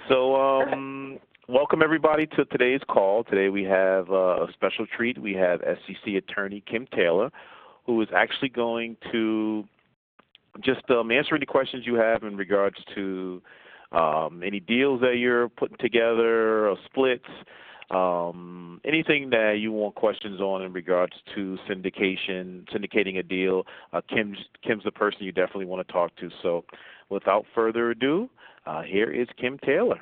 So, welcome everybody to today's call. Today we have a special treat. We have SEC attorney Kim Taylor, who is actually going to just answer any questions you have in regards to any deals that you're putting together or splits, anything that you want questions on in regards to syndicating a deal. Kim's the person you definitely want to talk to. So without further ado, here is Kim Taylor.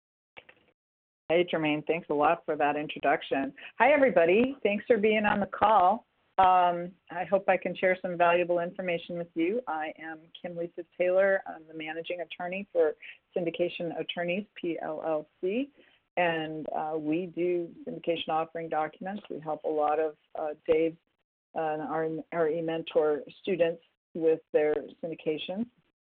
Hey, Jermaine, thanks a lot for that introduction. Hi, everybody. Thanks for being on the call. I hope I can share some valuable information with you. I am Kim Lisa Taylor. I'm the managing attorney for Syndication Attorneys, PLLC, and we do syndication offering documents. We help a lot of Dave's and our eMentor students with their syndications.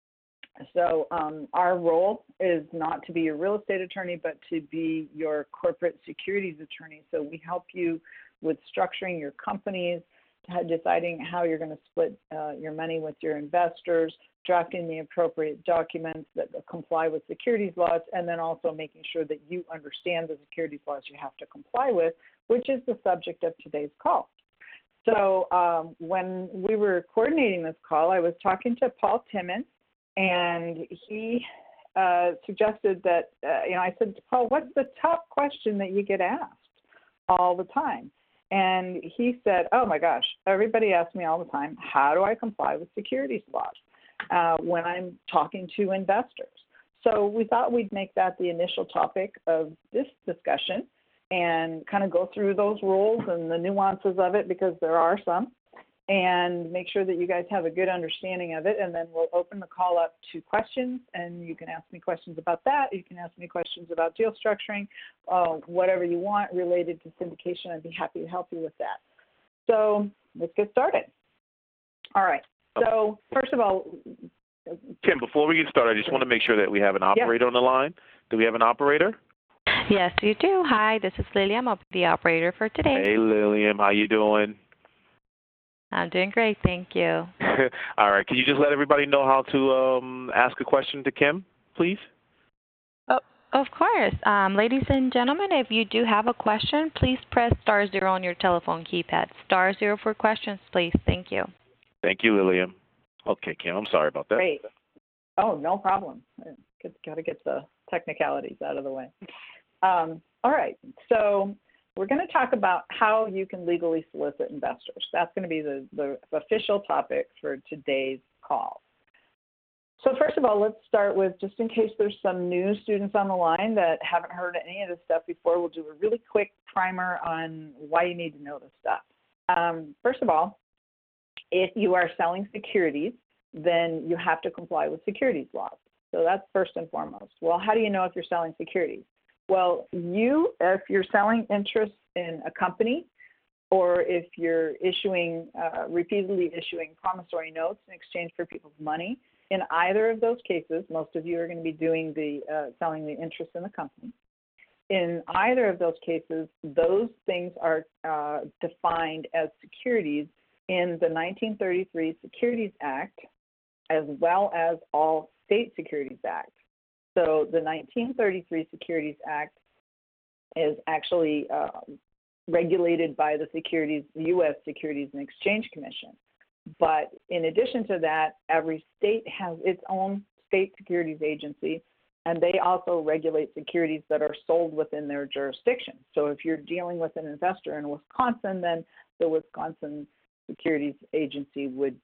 So our role is not to be your real estate attorney, but to be your corporate securities attorney. So we help you with structuring your companies, deciding how you're going to split your money with your investors, drafting the appropriate documents that comply with securities laws, and then also making sure that you understand the securities laws you have to comply with, which is the subject of today's call. So when we were coordinating this call, I was talking to Paul Timmons, and he suggested that, I said, Paul, what's the top question that you get asked all the time? And he said, oh my gosh, everybody asks me all the time, how do I comply with securities laws when I'm talking to investors? So we thought we'd make that the initial topic of this discussion and kind of go through those rules and the nuances of it, because there are some, and make sure that you guys have a good understanding of it. And then we'll open the call up to questions, and you can ask me questions about that. You can ask me questions about deal structuring, whatever you want related to syndication. I'd be happy to help you with that. So let's get started. All right. So first of all, Kim, before we get started, I just want to make sure that we have an operator on the line. Do we have an operator? Yes, you do. Hi, this is Lillian. I'll be the operator for today. Hey, Lillian. How you doing? I'm doing great, thank you. All right. Can you just let everybody know how to ask a question to Kim, please? Oh, of course. Ladies and gentlemen, if you do have a question, please press *0 on your telephone keypad. *0 for questions, please. Thank you. Thank you, Lillian. Okay, Kim, I'm sorry about that. Great. Oh, no problem. Got to get the technicalities out of the way. All right. So we're going to talk about how you can legally solicit investors. That's going to be the official topic for today's call. So first of all, let's start with, just in case there's some new students on the line that haven't heard any of this stuff before, we'll do a really quick primer on why you need to know this stuff. First of all, if you are selling securities, then you have to comply with securities laws. So that's first and foremost. Well, how do you know if you're selling securities? Well, if you're selling interest in a company, or if you're repeatedly issuing promissory notes in exchange for people's money, in either of those cases, most of you are going to be doing selling the interest in the company. In either of those cases, those things are defined as securities in the 1933 Securities Act, as well as all state Securities Acts. So the 1933 Securities Act is actually regulated by the U.S. Securities and Exchange Commission. But in addition to that, every state has its own state securities agency, and they also regulate securities that are sold within their jurisdiction. So if you're dealing with an investor in Wisconsin, then the Wisconsin Securities Agency would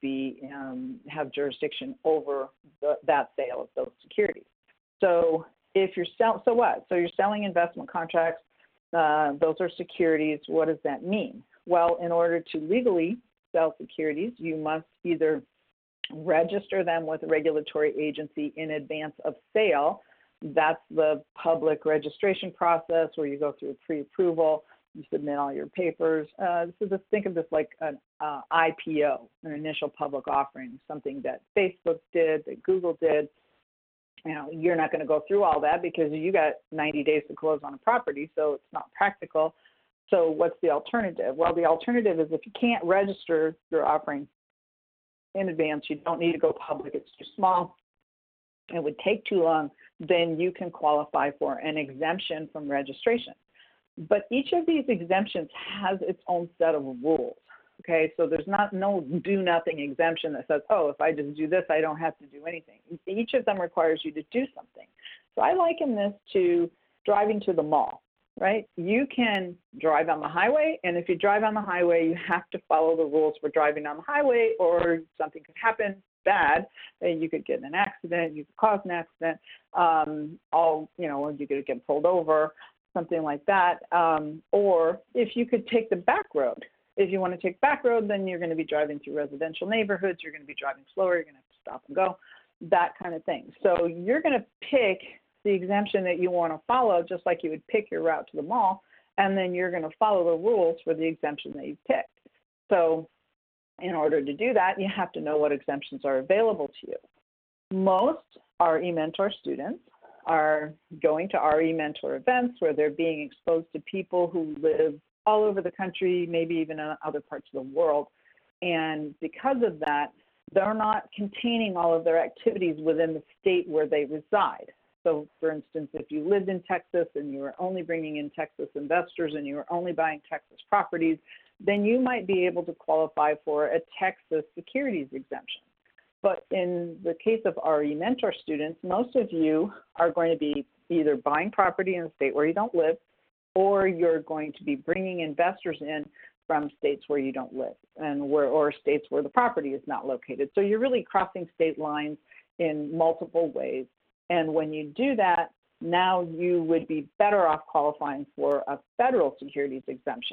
have jurisdiction over that sale of those securities. So if you're so what? So you're selling investment contracts. Those are securities. What does that mean? Well, in order to legally sell securities, you must either register them with a regulatory agency in advance of sale. That's the public registration process where you go through pre-approval, you submit all your papers. So just think of this like an IPO, an initial public offering, something that Facebook did, that Google did. You're not going to go through all that because you got 90 days to close on a property, so it's not practical. So what's the alternative? Well, the alternative is if you can't register your offering in advance, you don't need to go public. It's too small. It would take too long then you can qualify for an exemption from registration. But each of these exemptions has its own set of rules. Okay, so there's no do nothing exemption that says, oh, if I just do this, I don't have to do anything. Each of them requires you to do something. So I liken this to driving to the mall, right? You can drive on the highway, and if you drive on the highway, you have to follow the rules for driving on the highway, or something could happen bad, and you could get in an accident, you could cause an accident, or you could get pulled over, something like that. Or if you could take the back road. If you want to take back road, then you're going to be driving through residential neighborhoods, you're going to be driving slower, you're going to have to stop and go, that kind of thing. So you're going to pick the exemption that you want to follow, just like you would pick your route to the mall, and then you're going to follow the rules for the exemption that you picked. So in order to do that, you have to know what exemptions are available to you. Most RE Mentor students are going to RE Mentor events where they're being exposed to people who live all over the country, maybe even in other parts of the world. And because of that, they're not containing all of their activities within the state where they reside. So, for instance, if you lived in Texas and you were only bringing in Texas investors and you were only buying Texas properties, then you might be able to qualify for a Texas securities exemption. But in the case of RE Mentor students, most of you are going to be either buying property in a state where you don't live, or you're going to be bringing investors in from states where you don't live or states where the property is not located. So you're really crossing state lines in multiple ways. And when you do that, now you would be better off qualifying for a federal securities exemption.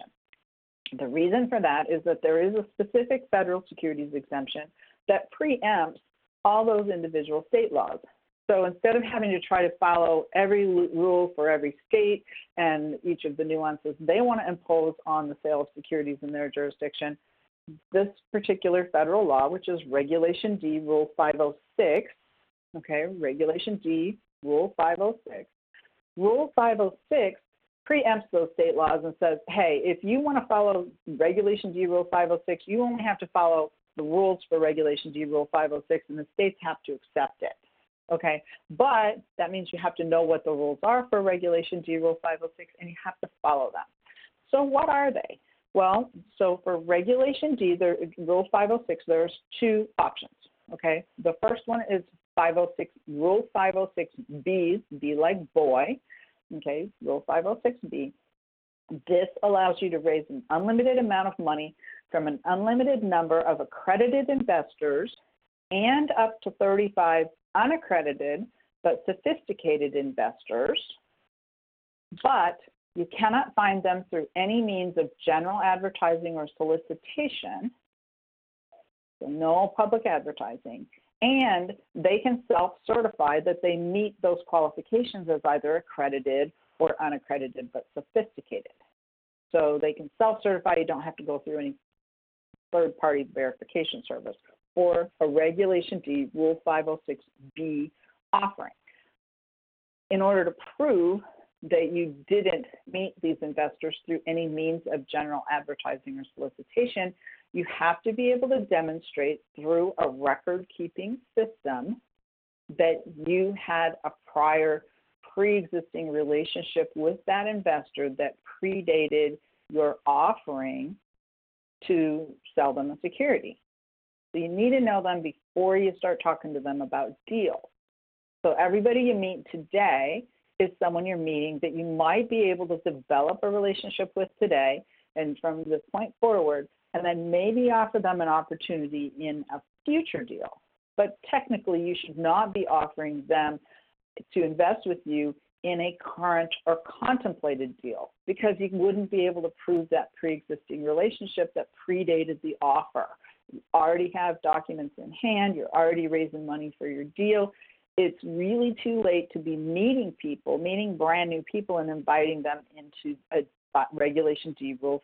The reason for that is that there is a specific federal securities exemption that preempts all those individual state laws. So instead of having to try to follow every rule for every state and each of the nuances they want to impose on the sale of securities in their jurisdiction, this particular federal law, which is Regulation D, Rule 506, okay, Regulation D, Rule 506. Rule 506 preempts those state laws and says, hey, if you want to follow Regulation D, Rule 506, you only have to follow the rules for Regulation D, Rule 506, and the states have to accept it. Okay, but that means you have to know what the rules are for Regulation D, Rule 506, and you have to follow them. So what are they? Well, so for Regulation D, Rule 506, there's two options. Okay, the first one is 506, Rule 506B, B like boy. Okay, Rule 506B. This allows you to raise an unlimited amount of money from an unlimited number of accredited investors and up to 35 unaccredited but sophisticated investors, but you cannot find them through any means of general advertising or solicitation, so no public advertising, and they can self-certify that they meet those qualifications as either accredited or unaccredited but sophisticated. So they can self-certify, you don't have to go through any third-party verification service, or a Regulation D, Rule 506B offering. In order to prove that you didn't meet these investors through any means of general advertising or solicitation, you have to be able to demonstrate through a record-keeping system that you had a prior pre-existing relationship with that investor that predated your offering to sell them a security. So you need to know them before you start talking to them about deals. So everybody you meet today is someone you're meeting that you might be able to develop a relationship with today and from this point forward, and then maybe offer them an opportunity in a future deal. But technically, you should not be offering them to invest with you in a current or contemplated deal, because you wouldn't be able to prove that pre-existing relationship that predated the offer. You already have documents in hand, you're already raising money for your deal. It's really too late to be meeting people, meeting brand new people and inviting them into a Regulation D, Rule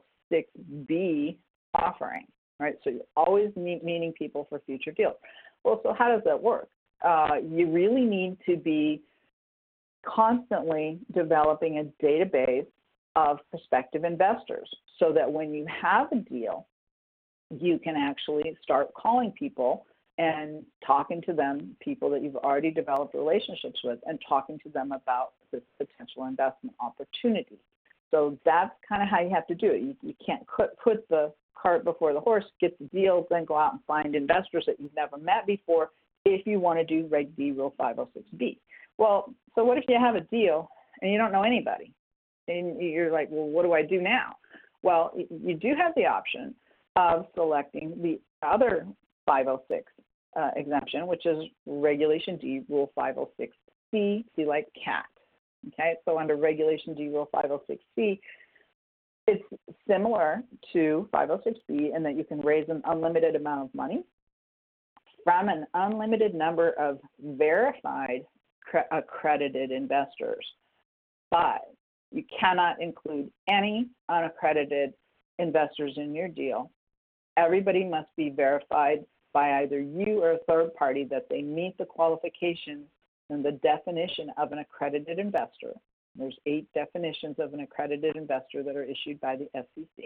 506B offering, right? So you're always meeting people for future deals. Well, so how does that work? You really need to be constantly developing a database of prospective investors so that when you have a deal, you can actually start calling people and talking to them, people that you've already developed relationships with, and talking to them about this potential investment opportunity. So that's kind of how you have to do it. You can't put the cart before the horse, get the deal, then go out and find investors that you've never met before if you want to do Reg D Rule 506B. Well, so what if you have a deal and you don't know anybody? And you're like, well, what do I do now? Well, you do have the option of selecting the other 506 exemption, which is Regulation D Rule 506C, C like cat. Okay, so under Regulation D Rule 506C, it's similar to 506B in that you can raise an unlimited amount of money from an unlimited number of verified accredited investors, but you cannot include any unaccredited investors in your deal. Everybody must be verified by either you or a third party that they meet the qualifications and the definition of an accredited investor. There's 8 definitions of an accredited investor that are issued by the SEC.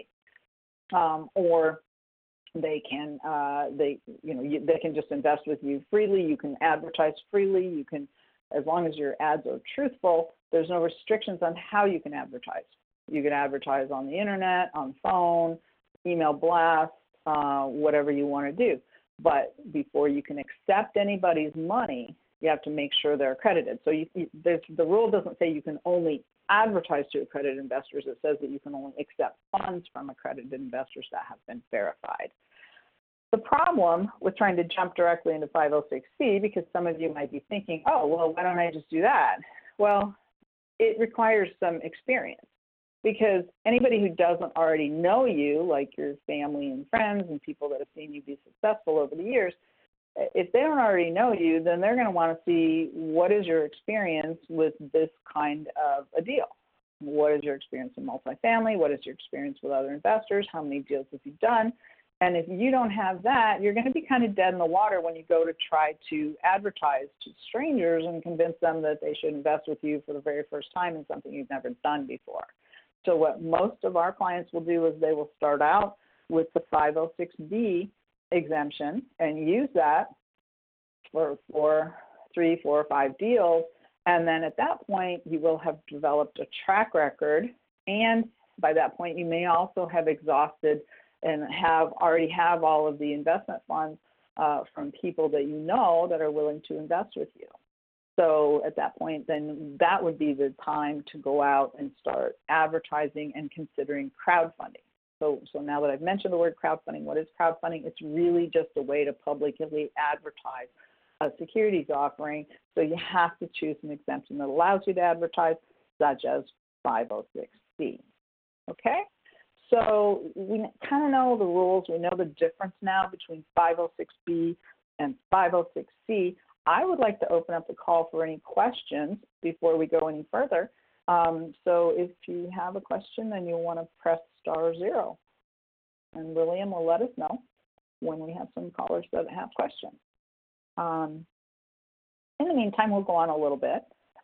Or they can, they can just invest with you freely. You can advertise freely. You can, as long as your ads are truthful, there's no restrictions on how you can advertise. You can advertise on the internet, on phone, email blast, whatever you want to do. But before you can accept anybody's money, you have to make sure they're accredited. So the rule doesn't say you can only advertise to accredited investors. It says that you can only accept funds from accredited investors that have been verified. The problem with trying to jump directly into 506C, because some of you might be thinking, oh, well, why don't I just do that? Well, it requires some experience, because anybody who doesn't already know you, like your family and friends and people that have seen you be successful over the years, if they don't already know you, then they're going to want to see what is your experience with this kind of a deal. What is your experience in multifamily? What is your experience with other investors? How many deals have you done? And if you don't have that, you're going to be kind of dead in the water when you go to try to advertise to strangers and convince them that they should invest with you for the very first time in something you've never done before. So what most of our clients will do is they will start out with the 506B exemption and use that for 3, 4, or 5 deals. And then at that point, you will have developed a track record. And by that point, you may also have exhausted and already have all of the investment funds from people that you know that are willing to invest with you. So at that point, then that would be the time to go out and start advertising and considering crowdfunding. So now that I've mentioned the word crowdfunding, what is crowdfunding? It's really just a way to publicly advertise a securities offering. So you have to choose an exemption that allows you to advertise, such as 506C. Okay? So we kind of know the rules. We know the difference now between 506B and 506C. I would like to open up the call for any questions before we go any further. So if you have a question, then you'll want to press *0. And William will let us know when we have some callers that have questions. In the meantime, we'll go on a little bit.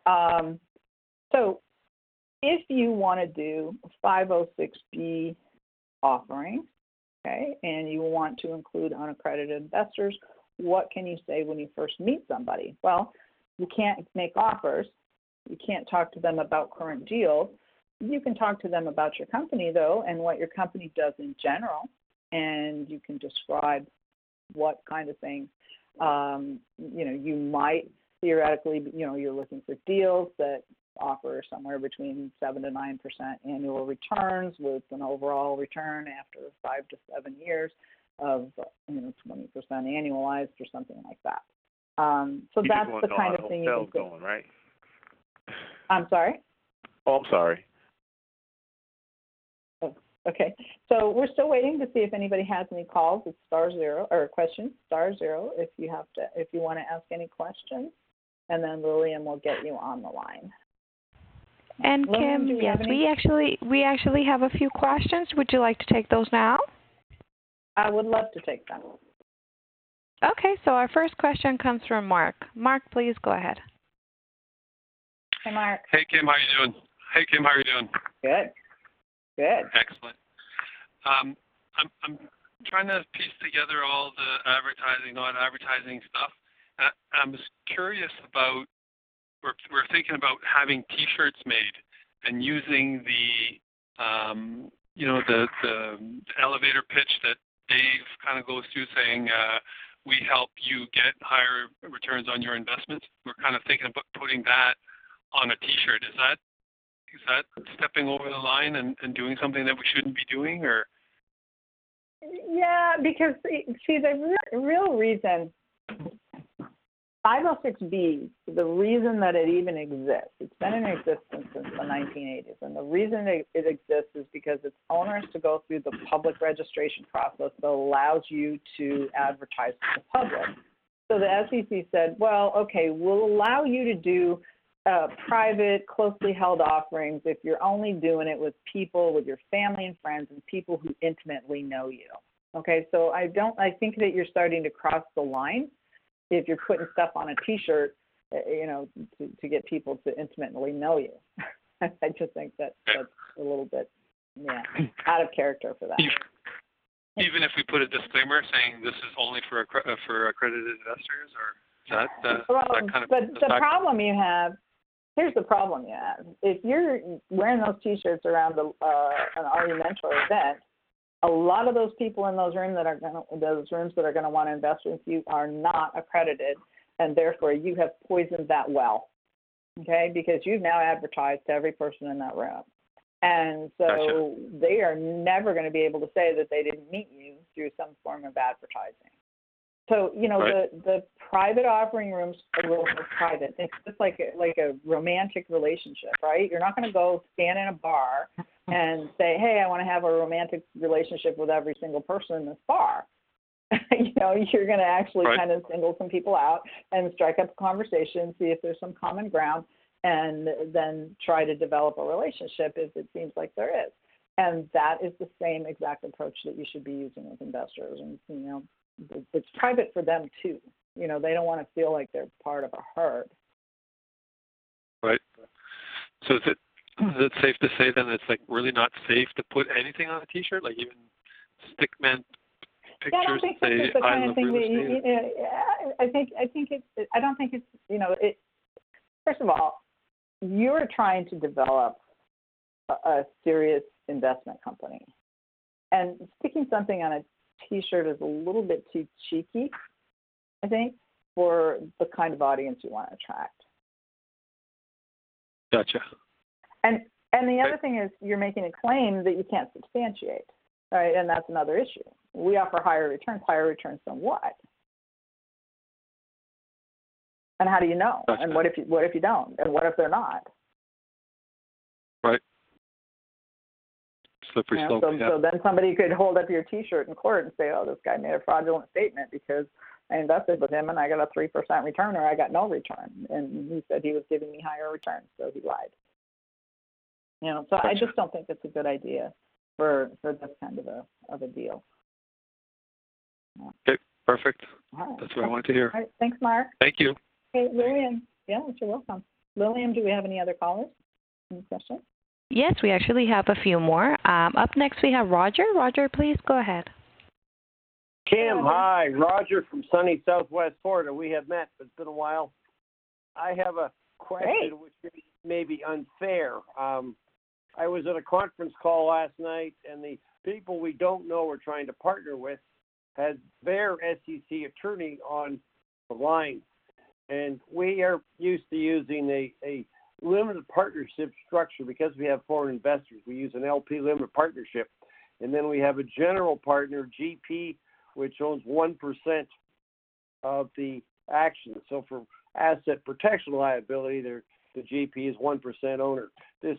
So if you want to do 506B offerings, okay, and you want to include unaccredited investors, what can you say when you first meet somebody? Well, you can't make offers. You can't talk to them about current deals. You can talk to them about your company, though, and what your company does in general, and you can describe what kind of things, you might theoretically, you're looking for deals that offer somewhere between 7 to 9% annual returns with an overall return after 5 to 7 years of 20% annualized or something like that. So that's the kind of thing you can going, right? I'm sorry? Oh, I'm sorry. Oh, okay. So we're still waiting to see if anybody has any calls. It's *0 or questions, *0 if you want to ask any questions, and then Lillian will get you on the line. And Lillian, Kim, yes, we actually have a few questions. Would you like to take those now? I would love to take them. Okay, so our first question comes from Mark. Mark, please go ahead. Hey, Mark. Hey, Kim, how you doing? Good. Good. Excellent. I'm trying to piece together all the advertising, non-advertising stuff. I'm just curious about, we're thinking about having T-shirts made and using the, the elevator pitch that Dave kind of goes through, saying we help you get higher returns on your investments. We're kind of thinking about putting that on a T-shirt. Is that stepping over the line and doing something that we shouldn't be doing, or? Yeah, because see, the real reason 506B, the reason that it even exists, it's been in existence since the 1980s, and the reason it exists is because it's onerous to go through the public registration process that allows you to advertise to the public. So the SEC said, well, okay, we'll allow you to do private, closely held offerings if you're only doing it with people, with your family and friends, and people who intimately know you. Okay, so I think that you're starting to cross the line if you're putting stuff on a T-shirt, to get people to intimately know you. I just think that's a little bit, out of character for that. Even if we put a disclaimer saying this is only for accredited investors, or is that kind of? But the problem you have, here's the problem you have. If you're wearing those T-shirts around an RE Mentor event, a lot of those people in those rooms that are going to want to invest with you are not accredited, and therefore you have poisoned that well, okay? Because you've now advertised to every person in that room, and so Gotcha. They are never going to be able to say that they didn't meet you through some form of advertising. So right. the private offering rooms are real private. It's just like a romantic relationship, right? You're not going to go stand in a bar and say, hey, I want to have a romantic relationship with every single person in this bar. You're going to actually right. kind of single some people out and strike up a conversation, see if there's some common ground, and then try to develop a relationship if it seems like there is. And that is the same exact approach that you should be using with investors. And, it's private for them too. They don't want to feel like they're part of a herd. Right. So is it safe to say then it's like really not safe to put anything on a T-shirt, like even stickman pictures? Yeah, I don't think that's the kind of thing that I don't think it's. First of all, you're trying to develop a serious investment company, and sticking something on a T-shirt is a little bit too cheeky, I think, for the kind of audience you want to attract. Gotcha. And the other thing is you're making a claim that you can't substantiate, right? And that's another issue. We offer higher returns than what? And how do you know? Gotcha. And what if you don't? And what if they're not? Right. Slippery slope. So then somebody could hold up your T-shirt in court and say, oh, this guy made a fraudulent statement because I invested with him and I got a 3% return, or I got no return. And he said he was giving me higher returns, so he lied. So Gotcha. I just don't think it's a good idea for this kind of a deal. Okay, perfect. All right. That's what I wanted to hear. All right. Thanks, Mark. Thank you. Hey, Lillian. Yeah, you're welcome. Lillian, do we have any other callers? Any questions? Yes, we actually have a few more. Up next, we have Roger. Roger, please go ahead. Kim, hi. Roger from sunny Southwest Florida. We have met, but it's been a while. I have a question which may be unfair. I was at a conference call last night, and the people we don't know we're trying to partner with had their SEC attorney on the line. And we are used to using a limited partnership structure because we have foreign investors. We use an LP limited partnership. And then we have a general partner, GP, which owns 1% of the action. So for asset protection liability, the GP is 1% owner. This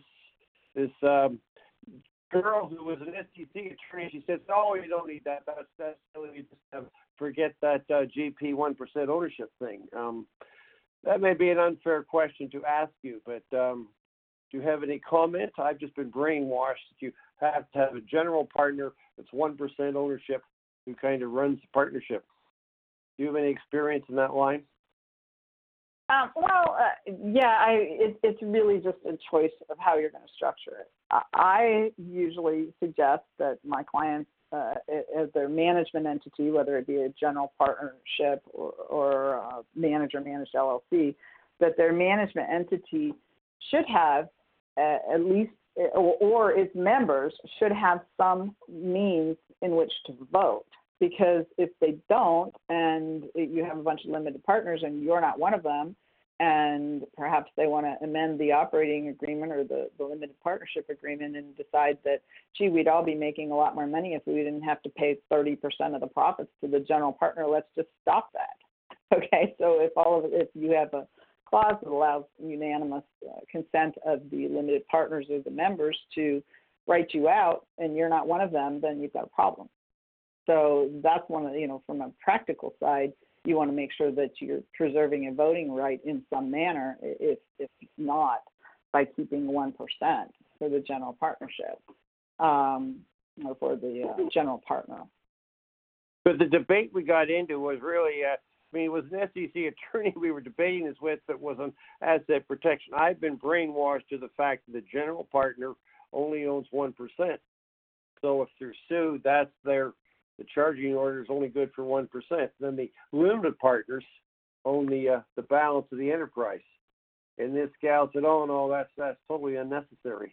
girl who was an SEC attorney, she says, "Oh, you don't need that. That's silly. You just forget that GP 1% ownership thing." That may be an unfair question to ask you, but do you have any comment? I've just been brainwashed that you have to have a general partner that's 1% ownership who kind of runs the partnership. Do you have any experience in that line? It's really just a choice of how you're going to structure it. I usually suggest that my clients as their management entity, whether it be a general partnership or a manager-managed LLC, that their management entity should have at least, or its members should have some means in which to vote. Because if they don't, and you have a bunch of limited partners and you're not one of them, and perhaps they want to amend the operating agreement or the limited partnership agreement and decide that, gee, we'd all be making a lot more money if we didn't have to pay 30% of the profits to the general partner, let's just stop that. Okay, so if you have a clause that allows unanimous consent of the limited partners or the members to write you out and you're not one of them, then you've got a problem. So that's one of, from a practical side, you want to make sure that you're preserving a voting right in some manner, if not by keeping 1% for the general partnership or for the general partner. But the debate we got into was really, it was an SEC attorney we were debating this with that was on asset protection. I've been brainwashed to the fact that the general partner only owns 1%. So if they're sued, the charging order is only good for 1%. Then the limited partners own the balance of the enterprise. And this gals it all, that's totally unnecessary.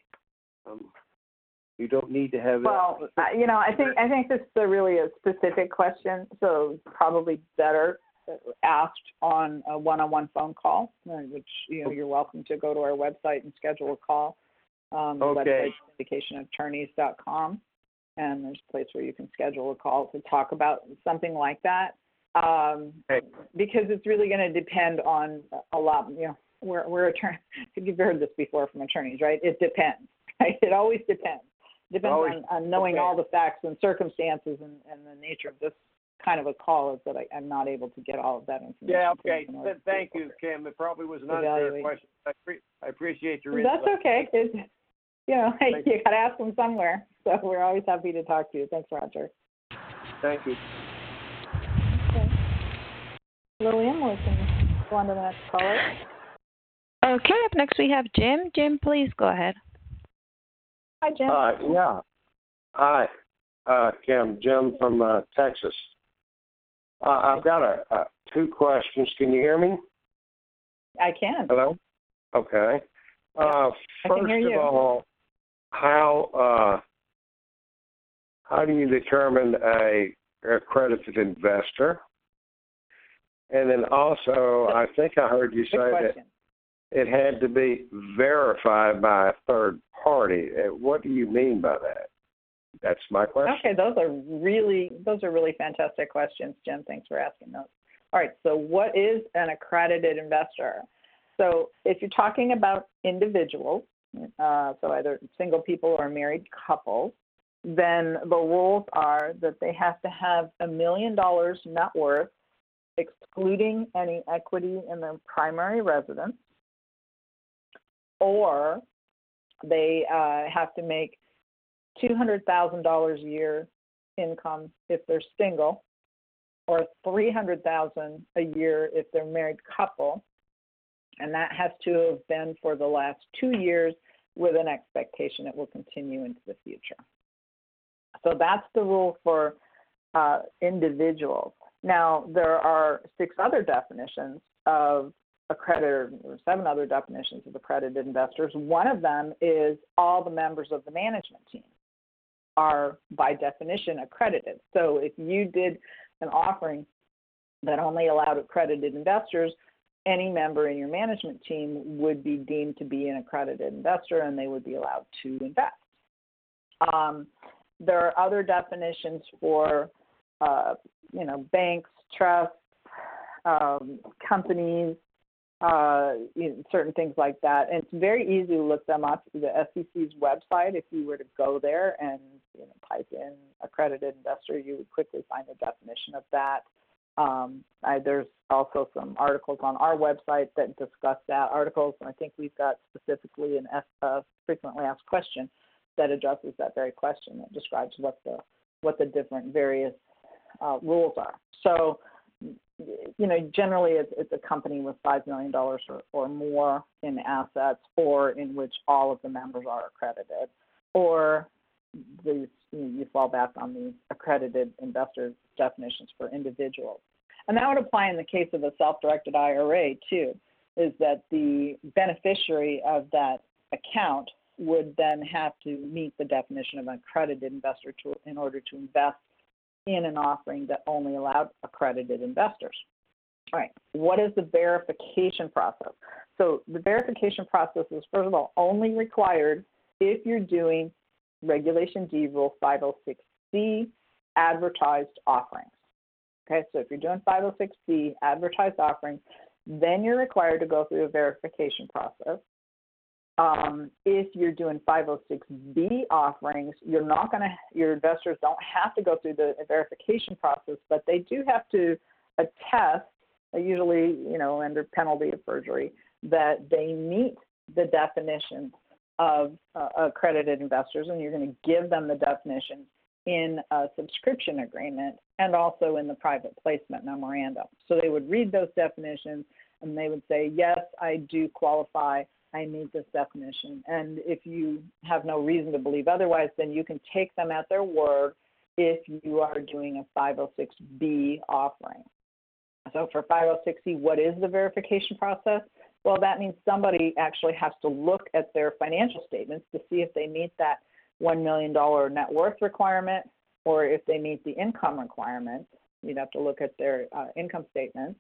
You don't need to have. Well, I think this is really a specific question, so probably better asked on a one-on-one phone call, which you're welcome to go to our website and schedule a call. The website is syndicationattorneys.com. And there's a place where you can schedule a call to talk about something like that, because it's really going to depend on a lot. We're attorneys. You've heard this before from attorneys, right? It depends. Right? It always depends. Depends on knowing all the facts and circumstances, and the nature of this kind of a call is that I'm not able to get all of that information. Yeah. Okay. Thank you, Kim. It probably was an unfair question. I appreciate your insight. That's okay. You got to ask them somewhere. So we're always happy to talk to you. Thanks, Roger. Thank you. Okay. Lillian, we can go on to the next caller. Okay, up next we have Jim. Jim, please go ahead. Hi, Jim. Yeah. Hi, Kim. Jim from Texas. I've got two questions. Can you hear me? I can. Hello? Okay. First of all, how do you determine a accredited investor? And then also, I think I heard you say that it had to be verified by a third party. What do you mean by that? That's my question. Okay, those are really fantastic questions, Jim. Thanks for asking those. All right, so what is an accredited investor? So if you're talking about individuals, so either single people or married couples, then the rules are that they have to have $1 million net worth, excluding any equity in their primary residence, or they have to make $200,000 a year income if they're single, or $300,000 a year if they're married couple, and that has to have been for the last 2 years with an expectation it will continue into the future. So that's the rule for individuals. Now, there are 6 other definitions of accredited, or 7 other definitions of accredited investors. One of them is all the members of the management team are, by definition, accredited. So if you did an offering that only allowed accredited investors, any member in your management team would be deemed to be an accredited investor, and they would be allowed to invest. There are other definitions for, banks, trusts, companies, certain things like that. And it's very easy to look them up through the SEC's website. If you were to go there and type in accredited investor, you would quickly find the definition of that. There's also some articles on our website that discuss that. Articles, and I think we've got specifically a frequently asked question that addresses that very question, that describes what the different various rules are. So, generally it's a company with $5 million or more in assets, or in which all of the members are accredited, or you fall back on the accredited investor definitions for individuals. And that would apply in the case of a self-directed IRA too, is that the beneficiary of that account would then have to meet the definition of an accredited investor in order to invest in an offering that only allowed accredited investors. All right, what is the verification process? So the verification process is, first of all, only required if you're doing Regulation D Rule 506C advertised offerings. Okay, so if you're doing 506C advertised offerings, then you're required to go through a verification process. If you're doing 506B offerings, your investors don't have to go through the verification process, but they do have to attest, usually, under penalty of perjury, that they meet the definition of accredited investors, and you're going to give them the definition in a subscription agreement and also in the private placement memorandum. So they would read those definitions and they would say, yes, I do qualify, I meet this definition. And if you have no reason to believe otherwise, then you can take them at their word if you are doing a 506B offering. So for 506C, what is the verification process? Well, that means somebody actually has to look at their financial statements to see if they meet that $1 million net worth requirement, or if they meet the income requirement. You'd have to look at their income statements.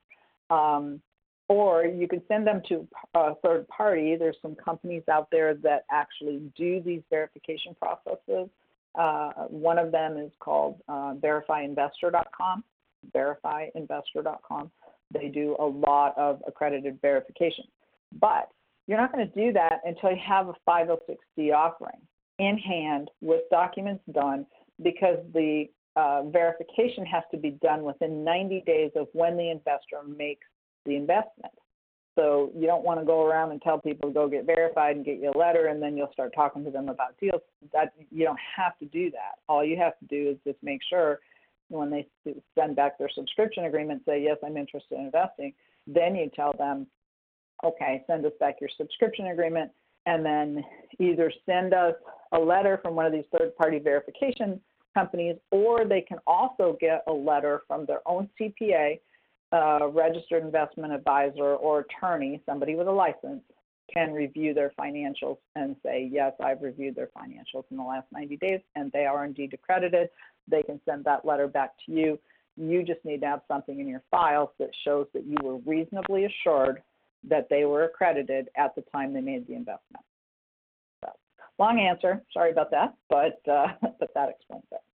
Or you could send them to a third party. There's some companies out there that actually do these verification processes. One of them is called verifyinvestor.com, verifyinvestor.com. They do a lot of accredited verification. But you're not going to do that until you have a 506C offering in hand with documents done, because the verification has to be done within 90 days of when the investor makes the investment. So you don't want to go around and tell people to go get verified and get you a letter, and then you'll start talking to them about deals. You don't have to do that. All you have to do is just make sure when they send back their subscription agreement, say, yes, I'm interested in investing, then you tell them, okay, send us back your subscription agreement, and then either send us a letter from one of these third-party verification companies, or they can also get a letter from their own CPA, registered investment advisor or attorney, somebody with a license, can review their financials and say, yes, I've reviewed their financials in the last 90 days, and they are indeed accredited. They can send that letter back to you. You just need to have something in your files that shows that you were reasonably assured that they were accredited at the time they made the investment. So, long answer, sorry about that, but that explains it.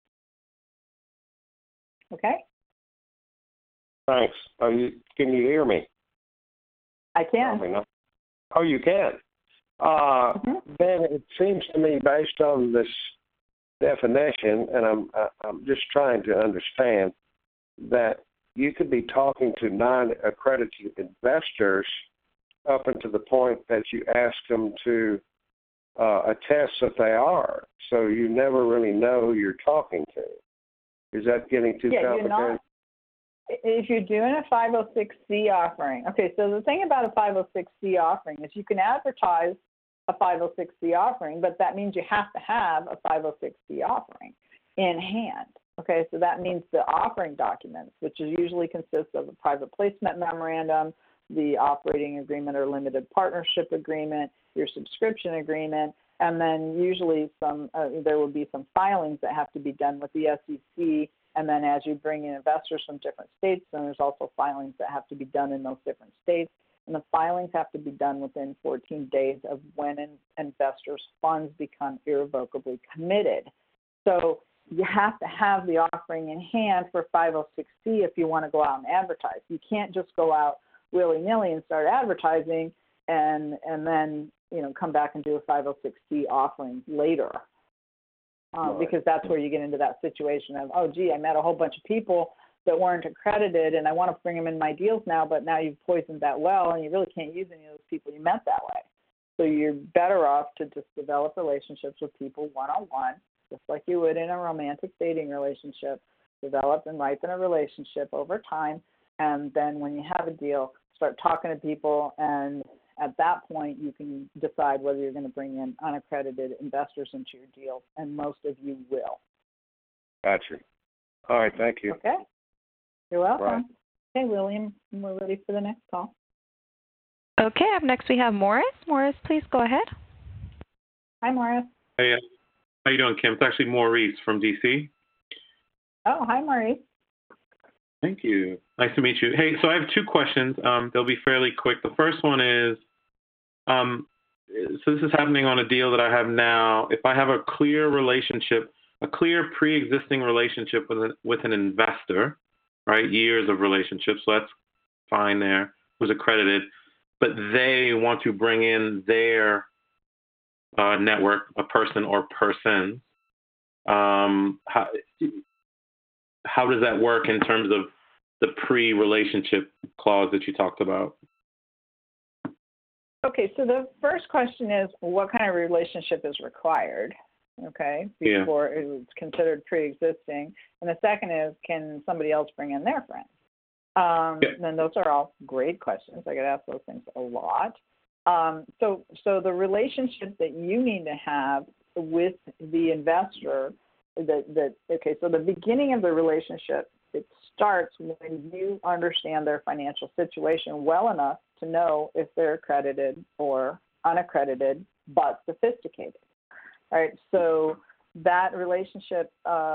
Okay? Thanks. Can you hear me? I can. Probably not. Oh, you can. Then it seems to me, based on this definition, and I'm just trying to understand, that you could be talking to non-accredited investors up until the point that you ask them to attest that they are. So you never really know who you're talking to. Is that getting too complicated? If you're doing a 506C offering, okay, so the thing about a 506C offering is you can advertise a 506C offering, but that means you have to have a 506C offering in hand. Okay, so that means the offering documents, which usually consists of a private placement memorandum, the operating agreement or limited partnership agreement, your subscription agreement, and then usually there will be some filings that have to be done with the SEC. And then as you bring in investors from different states, then there's also filings that have to be done in those different states. And the filings have to be done within 14 days of when an investor's funds become irrevocably committed. So you have to have the offering in hand for 506C if you want to go out and advertise. You can't just go out willy-nilly and start advertising and then come back and do a 506C offering later. Because that's where you get into that situation of, oh, gee, I met a whole bunch of people that weren't accredited, and I want to bring them in my deals now, but now you've poisoned that well, and you really can't use any of those people you met that way. So you're better off to just develop relationships with people one-on-one, just like you would in a romantic dating relationship. Develop and ripen a relationship over time, and then when you have a deal, start talking to people and at that point, you can decide whether you're going to bring in unaccredited investors into your deal, and most of you will. Gotcha. All right, thank you. Okay. You're welcome. Right. Okay, William, we're ready for the next call. Okay, up next we have Morris. Morris, please go ahead. Hi, Morris. Hey, how you doing, Kim? It's actually Maurice from DC. Oh, hi, Maurice. Thank you. Nice to meet you. Hey, so I have two questions. They'll be fairly quick. The first one is, so this is happening on a deal that I have now. If I have a clear relationship, a clear pre-existing relationship with an investor, right, years of relationship, so that's fine there, who's accredited, but they want to bring in their network, a person or persons, how does that work in terms of the pre-relationship clause that you talked about? Okay, so the first question is, what kind of relationship is required, okay, before it's considered pre-existing? And the second is, can somebody else bring in their friends? And those are all great questions. I get asked those things a lot. So the relationship that you need to have with the investor, okay, so the beginning of the relationship, it starts when you understand their financial situation well enough to know if they're accredited or unaccredited, but sophisticated. All right, so that relationship,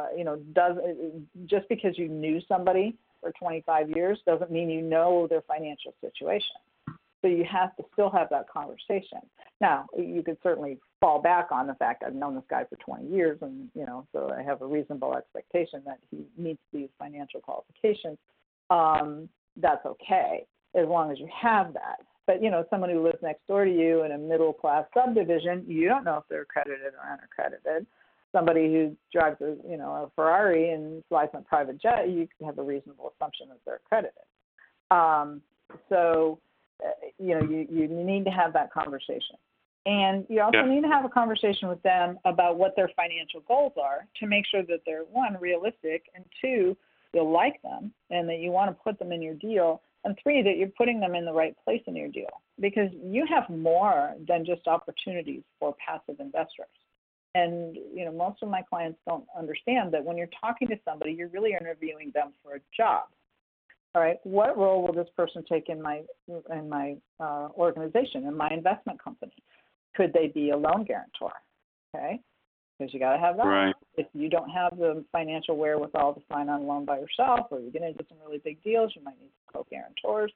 just because you knew somebody for 25 years doesn't mean you know their financial situation. So you have to still have that conversation. Now, you could certainly fall back on the fact I've known this guy for 20 years, and so I have a reasonable expectation that he meets these financial qualifications. That's okay, as long as you have that. But someone who lives next door to you in a middle-class subdivision, you don't know if they're accredited or unaccredited. Somebody who drives a Ferrari and flies on a private jet, you can have a reasonable assumption that they're accredited. You need to have that conversation. And you also need to have a conversation with them about what their financial goals are to make sure that they're, one, realistic, and two, you'll like them and that you want to put them in your deal, and three, that you're putting them in the right place in your deal. Because you have more than just opportunities for passive investors. And, most of my clients don't understand that when you're talking to somebody, you're really interviewing them for a job. All right, what role will this person take in my organization, in my investment company? Could they be a loan guarantor? Okay, because you got to have that. Right. If you don't have the financial wherewithal to sign on a loan by yourself, or you're getting into some really big deals, you might need some co-guarantors.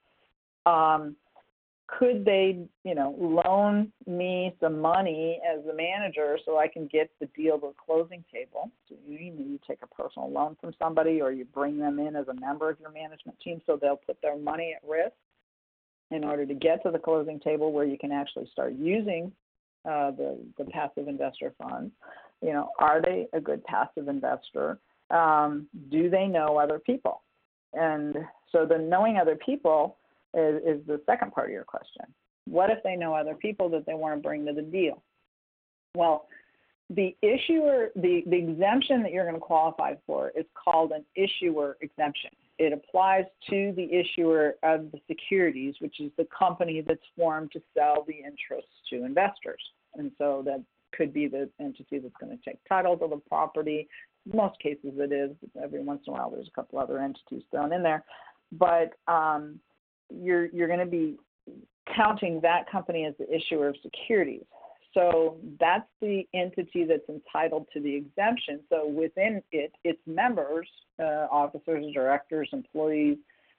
Could they, loan me some money as the manager so I can get the deal to the closing table? So you take a personal loan from somebody, or you bring them in as a member of your management team so they'll put their money at risk in order to get to the closing table where you can actually start using the passive investor funds. Are they a good passive investor? Do they know other people? And so the knowing other people is the second part of your question. What if they know other people that they want to bring to the deal? Well, the issuer, the exemption that you're going to qualify for is called an issuer exemption. It applies to the issuer of the securities, which is the company that's formed to sell the interests to investors. And so that could be the entity that's going to take title to the property. In most cases it is. Every once in a while there's a couple other entities thrown in there. But you're going to be counting that company as the issuer of securities. So that's the entity that's entitled to the exemption. So within it, its members, officers, directors, employees,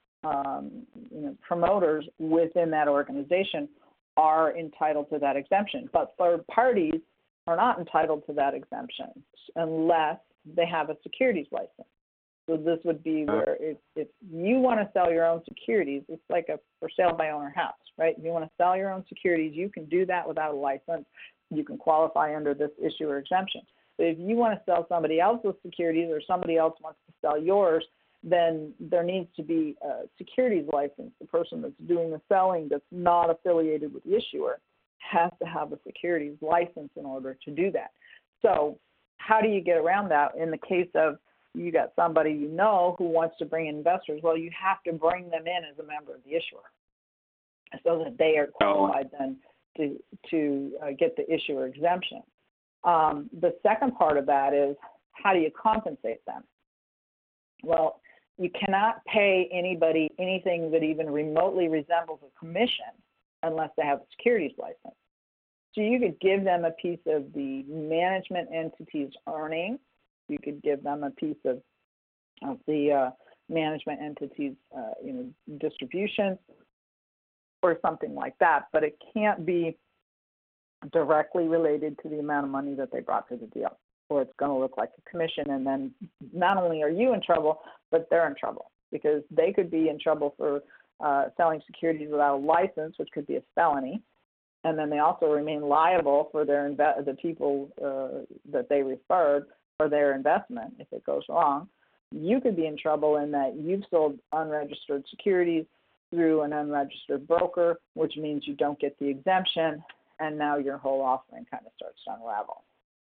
promoters within that organization are entitled to that exemption. But third parties are not entitled to that exemption unless they have a securities license. So this would be where if you want to sell your own securities, it's like a for sale by owner house, right? If you want to sell your own securities, you can do that without a license. You can qualify under this issuer exemption. But if you want to sell somebody else's securities or somebody else wants to sell yours, then there needs to be a securities license. The person that's doing the selling that's not affiliated with the issuer has to have a securities license in order to do that. So how do you get around that? In the case of you got somebody who wants to bring in investors, well, you have to bring them in as a member of the issuer. so that they are qualified then to get the issuer exemption. The second part of that is, how do you compensate them? Well, you cannot pay anybody anything that even remotely resembles a commission unless they have a securities license. So you could give them a piece of the management entity's earnings. You could give them a piece of the management entity's distributions or something like that, but it can't be directly related to the amount of money that they brought to the deal, or it's going to look like a commission, and then not only are you in trouble, but they're in trouble, because they could be in trouble for selling securities without a license, which could be a felony, and then they also remain liable for the people that they referred for their investment if it goes wrong. You could be in trouble in that you've sold unregistered securities through an unregistered broker, which means you don't get the exemption, and now your whole offering kind of starts to unravel.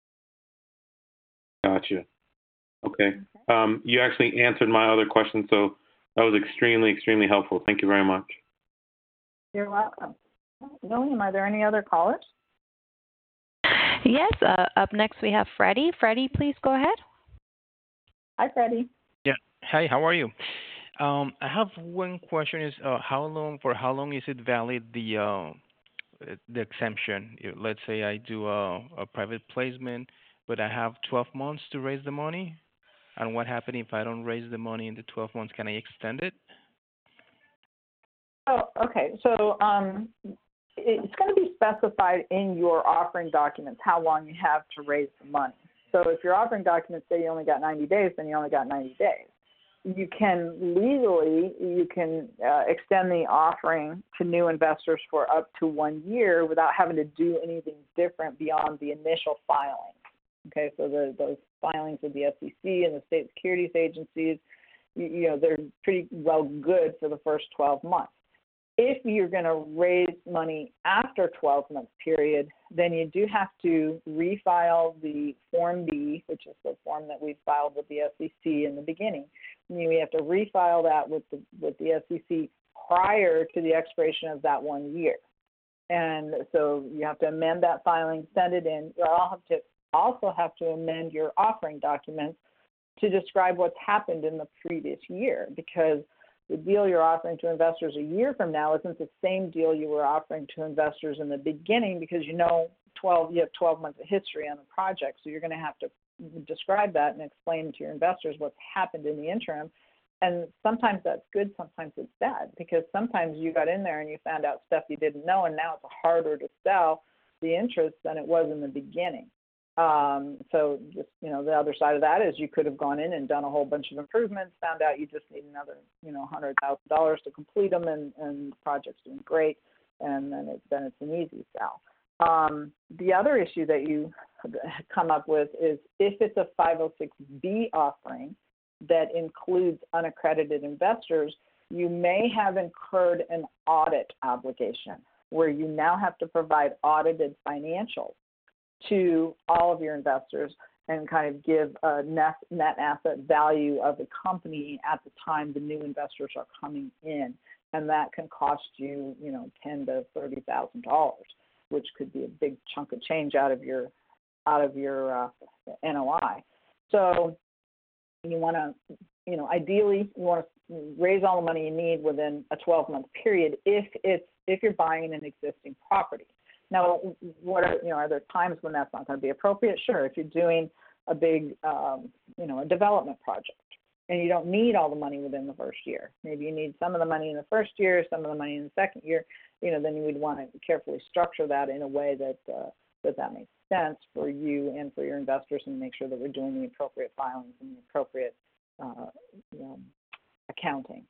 Gotcha. Okay. You actually answered my other question, so that was extremely, extremely helpful. Thank you very much. You're welcome. William, are there any other callers? Yes. Up next we have Freddie. Freddie, please go ahead. Hi, Freddie. Yeah. Hi, how are you? I have one question: is how long is it valid, the exemption? Let's say I do a private placement, but I have 12 months to raise the money. And what happens if I don't raise the money in the 12 months? Can I extend it? Oh, okay. So it's going to be specified in your offering documents how long you have to raise the money. So if your offering documents say you only got 90 days, then you only got 90 days. You can extend the offering to new investors for up to 1 year without having to do anything different beyond the initial filing. Okay, so those filings with the SEC and the state securities agencies, they're pretty well good for the first 12 months. If you're going to raise money after 12-month period, then you do have to refile the Form B, which is the form that we filed with the SEC in the beginning. We have to refile that with the SEC prior to the expiration of that 1 year. And so you have to amend that filing, send it in. You also have to amend your offering documents to describe what's happened in the previous year, because the deal you're offering to investors a year from now isn't the same deal you were offering to investors in the beginning, because you have 12 months of history on the project. So you're going to have to describe that and explain to your investors what's happened in the interim. And sometimes that's good, sometimes it's bad, because sometimes you got in there and you found out stuff you didn't know, and now it's harder to sell the interest than it was in the beginning. So just, the other side of that is you could have gone in and done a whole bunch of improvements, found out you just need another, $100,000 to complete them, and the project's doing great, and then it's an easy sell. The other issue that you come up with is if it's a 506B offering that includes unaccredited investors, you may have incurred an audit obligation where you now have to provide audited financials to all of your investors and kind of give a net asset value of the company at the time the new investors are coming in, and that can cost you, $10,000 to $30,000, which could be a big chunk of change out of your NOI. So you want to, ideally, you want to raise all the money you need within a 12-month period if you're buying an existing property. Now, are there times when that's not going to be appropriate? Sure. If you're doing a big, a development project, and you don't need all the money within the first year. Maybe you need some of the money in the first year, some of the money in the second year. Then you would want to carefully structure that in a way that that makes sense for you and for your investors, and make sure that we're doing the appropriate filings and the appropriate accounting.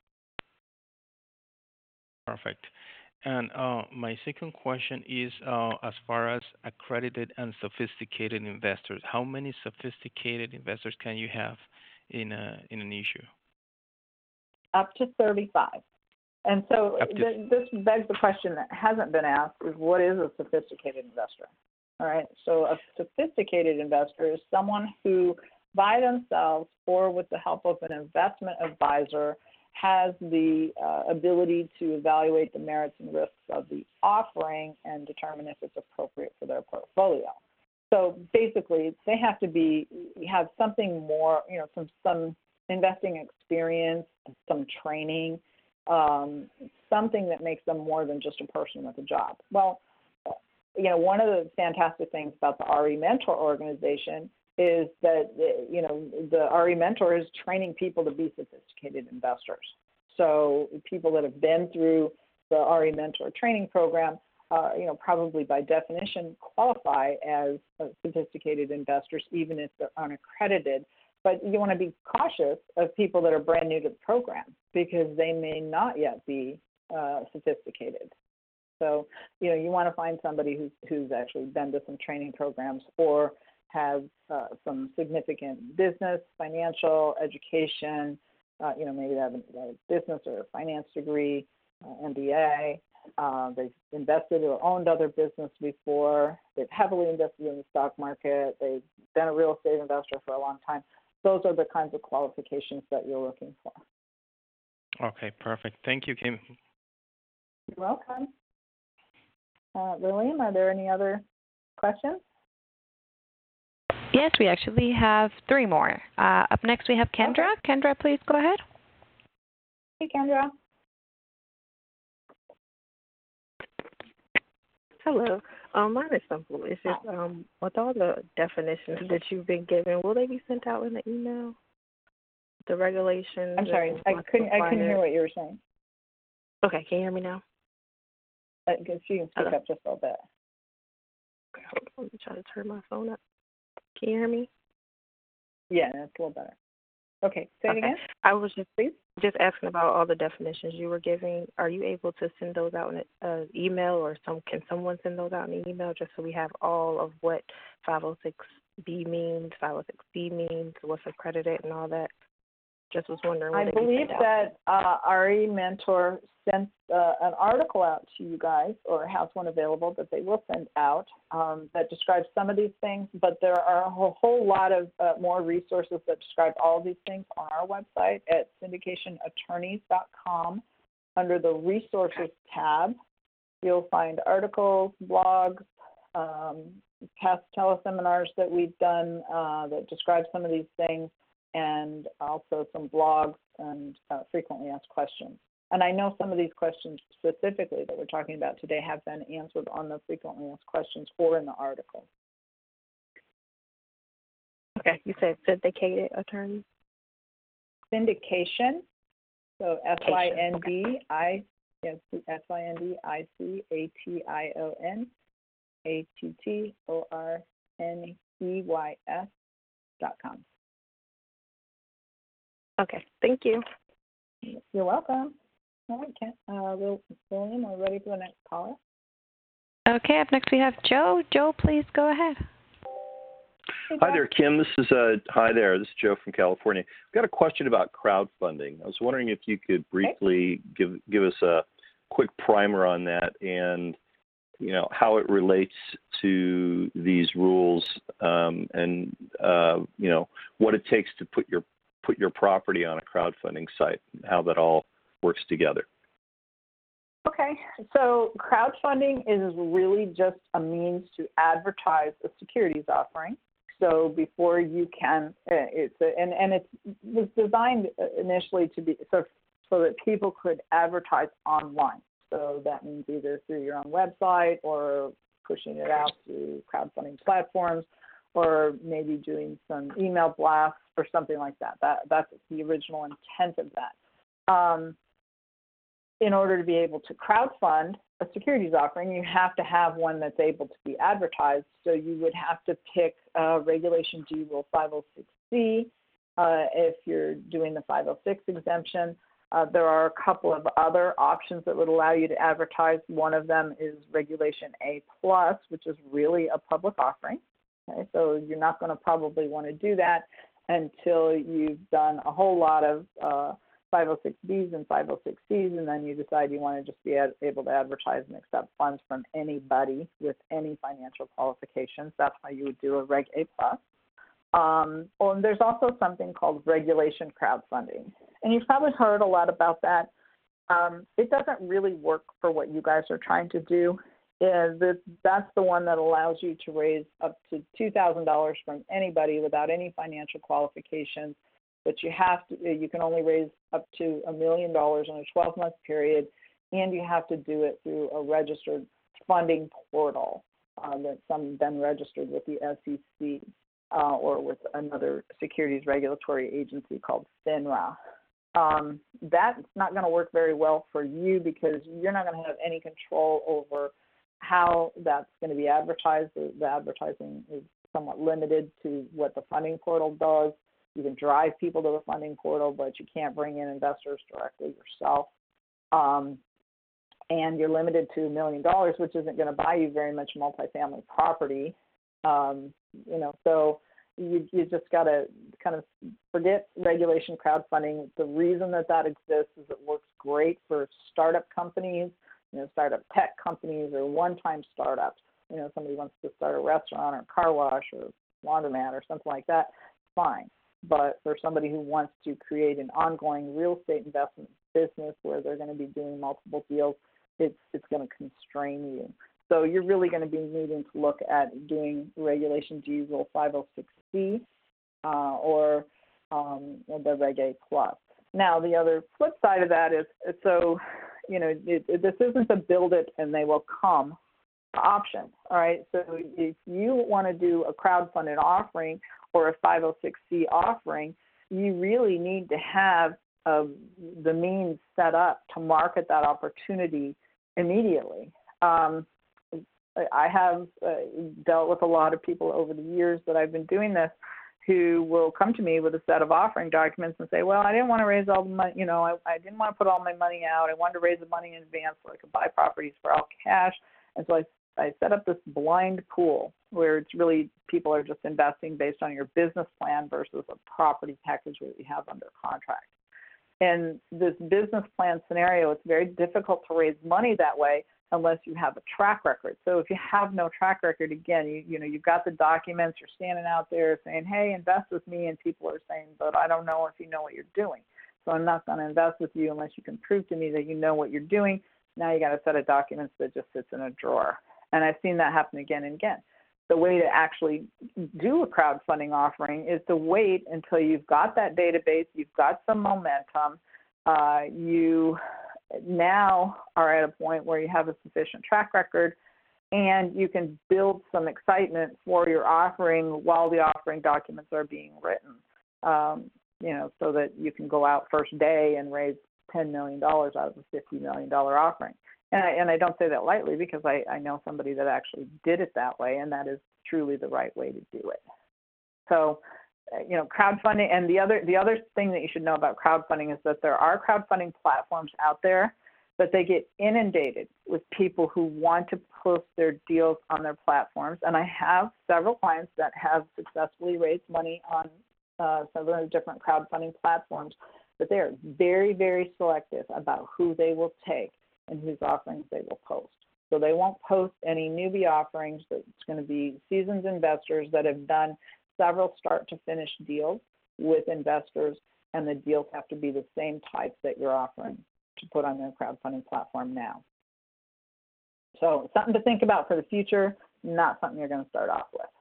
Perfect. And my second question is, as far as accredited and sophisticated investors, how many sophisticated investors can you have in an issue? Up to 35. And so this begs the question that hasn't been asked: is what is a sophisticated investor? All right. So a sophisticated investor is someone who, by themselves or with the help of an investment advisor, has the ability to evaluate the merits and risks of the offering and determine if it's appropriate for their portfolio. So basically, they have to have something more, some investing experience, some training, something that makes them more than just a person with a job. Well, one of the fantastic things about the RE Mentor organization is that, the RE Mentor is training people to be sophisticated investors. So people that have been through the RE Mentor training program, probably by definition qualify as sophisticated investors, even if they're unaccredited. But you want to be cautious of people that are brand new to the program because they may not yet be sophisticated. So, you want to find somebody who's actually been to some training programs or has some significant business, financial, education, maybe they have a business or a finance degree, MBA. They've invested or owned other business before. They've heavily invested in the stock market. They've been a real estate investor for a long time. Those are the kinds of qualifications that you're looking for. Okay, perfect. Thank you, Kim. You're welcome. Lillian, are there any other questions? Yes, we actually have 3 more. Up next, we have Kendra. Okay. Kendra, please go ahead. Hey, Kendra. Hello. Mine is simple. It's just with all the definitions that you've been given, will they be sent out in the email? The regulations. I'm sorry, I couldn't hear what you were saying. Okay, can you hear me now? Because you can speak up just a little bit. Okay, hold on. Let me try to turn my phone up. Can you hear me? Yeah, that's a little better. Okay, say it again. I was just asking about all the definitions you were giving. Are you able to send those out in an email, or can someone send those out in an email just so we have all of what 506B means, 506C means, what's accredited, and all that? Just was wondering. I believe that RE Mentor sent an article out to you guys, or has one available that they will send out that describes some of these things, but there are a whole lot of more resources that describe all of these things on our website at syndicationattorneys.com. Under the resources tab, you'll find articles, blogs, past teleseminars that we've done that describe some of these things, and also some blogs and frequently asked questions. And I know some of these questions specifically that we're talking about today have been answered on the frequently asked questions or in the article. Okay, you said syndicated attorney? Syndication, so SYNDICATTORNEYS.com. Okay, thank you. You're welcome. All right, William, we're ready for the next caller. Okay, up next we have Joe. Joe, please go ahead. Hey, Hi there, Kim. This is Joe from California. I've got a question about crowdfunding. I was wondering if you could briefly give us a quick primer on that, and how it relates to these rules, and what it takes to put your property on a crowdfunding site, and how that all works together. Okay, so crowdfunding is really just a means to advertise a securities offering. So before you can, it was designed initially to be so that people could advertise online. So that means either through your own website or pushing it out to crowdfunding platforms, or maybe doing some email blasts or something like that. That's the original intent of that. In order to be able to crowdfund a securities offering, you have to have one that's able to be advertised. So you would have to pick Regulation G Rule 506C if you're doing the 506 exemption. There are a couple of other options that would allow you to advertise. One of them is Regulation A+, which is really a public offering. Okay, so you're not going to probably want to do that until you've done a whole lot of 506Bs and 506Cs, and then you decide you want to just be able to advertise and accept funds from anybody with any financial qualifications. That's how you would do a Reg A+. And there's also something called regulation crowdfunding. And you've probably heard a lot about that. It doesn't really work for what you guys are trying to do. That's the one that allows you to raise up to $2,000 from anybody without any financial qualifications, but you can only raise up to $1 million in a 12-month period, and you have to do it through a registered funding portal that's then registered with the SEC or with another securities regulatory agency called FINRA. That's not going to work very well for you because you're not going to have any control over how that's going to be advertised. The advertising is somewhat limited to what the funding portal does. You can drive people to the funding portal, but you can't bring in investors directly yourself. And you're limited to $1 million, which isn't going to buy you very much multifamily property. So you just got to kind of forget regulation crowdfunding. The reason that exists is it works great for startup companies, startup tech companies or one-time startups. Somebody wants to start a restaurant or a car wash or laundromat or something like that, fine. But for somebody who wants to create an ongoing real estate investment business where they're going to be doing multiple deals, it's going to constrain you. So you're really going to be needing to look at doing Regulation G Rule 506C or the Reg A Plus. Now, the other flip side of that is, this isn't a build it and they will come option, all right? So if you want to do a crowdfunded offering or a 506C offering, you really need to have the means set up to market that opportunity immediately. I have dealt with a lot of people over the years that I've been doing this who will come to me with a set of offering documents and say, well, I didn't want to raise all the money, I didn't want to put all my money out. I wanted to raise the money in advance so I could buy properties for all cash. And so I set up this blind pool where it's really people are just investing based on your business plan versus a property package that you have under contract. In this business plan scenario, it's very difficult to raise money that way unless you have a track record. So if you have no track record, again, you've got the documents, you're standing out there saying, hey, invest with me, and people are saying, but I don't know if you know what you're doing. So I'm not going to invest with you unless you can prove to me that you know what you're doing. Now you got a set of documents that just sits in a drawer. And I've seen that happen again and again. The way to actually do a crowdfunding offering is to wait until you've got that database, you've got some momentum, you now are at a point where you have a sufficient track record and you can build some excitement for your offering while the offering documents are being written, so that you can go out first day and raise $10 million out of a $50 million offering. And I don't say that lightly because I know somebody that actually did it that way, and that is truly the right way to do it. So, crowdfunding, and the other thing that you should know about crowdfunding is that there are crowdfunding platforms out there, but they get inundated with people who want to post their deals on their platforms. And I have several clients that have successfully raised money on several different crowdfunding platforms, but they are very, very selective about who they will take and whose offerings they will post. So they won't post any newbie offerings. It's going to be seasoned investors that have done several start-to-finish deals with investors, and the deals have to be the same type that you're offering to put on their crowdfunding platform now. So something to think about for the future, not something you're going to start off with.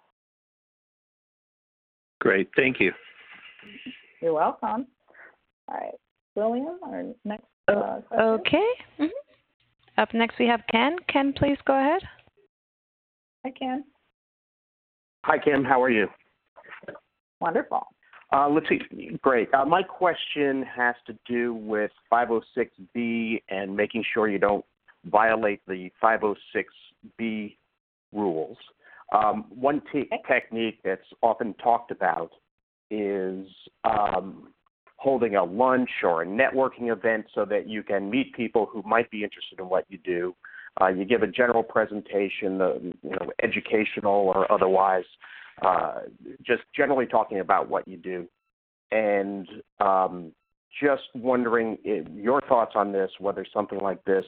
Great. Thank you. You're welcome. All right. William, our next question. Okay. Mm-hmm. Up next, we have Ken. Ken, please go ahead. Hi, Ken. Hi, Kim. How are you? Wonderful. Let's see. Great. My question has to do with 506B and making sure you don't violate the 506B rules. One technique that's often talked about is holding a lunch or a networking event so that you can meet people who might be interested in what you do. You give a general presentation, educational or otherwise, just generally talking about what you do. And just wondering your thoughts on this, whether something like this